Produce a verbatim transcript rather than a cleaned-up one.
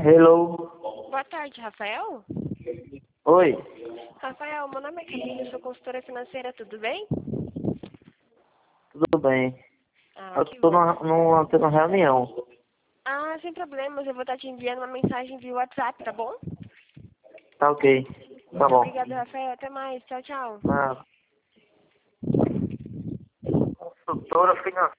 Hello. Boa tarde, Rafael. Oi. Rafael, meu nome é Camila, sou consultora financeira, tudo bem? Tudo bem? Ah, Eu que tô bom. numa, numa, tô numa reunião. Ah, sem problemas, eu vou estar te enviando uma mensagem via WhatsApp, tá bom? Tá ok. Tá bom. Obrigada, Rafael. Até mais. Tchau, tchau. Ah, consultora financeira.